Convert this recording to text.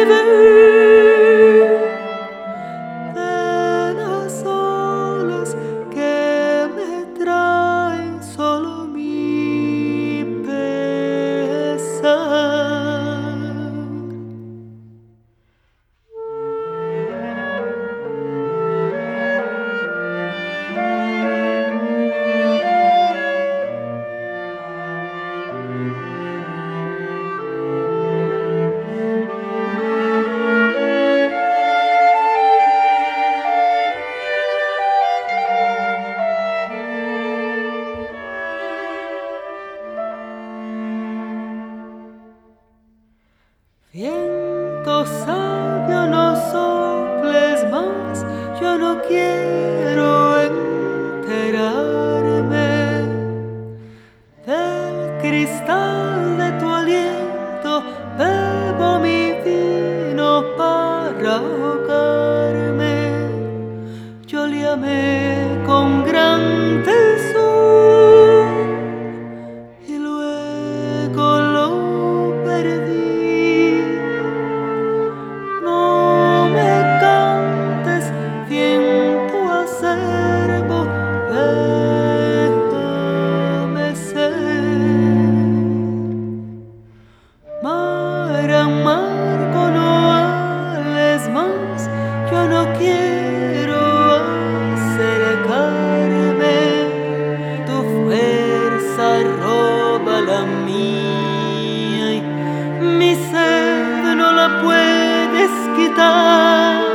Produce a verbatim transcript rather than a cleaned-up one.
vivir de las olas que me traen solo mi pesar. Viento sabio, no soples más, yo no quiero enterarme del cristal de tu aliento, bebo mi vino para ahogarme. Yo le amé con gran tesón y luego lo perdí. No me cantes, viento acerbo, déjame ser. Mar amargo, no hables más, yo no quiero acercarme. Tu fuerza roba la mía y mi sed no la puedes quitar.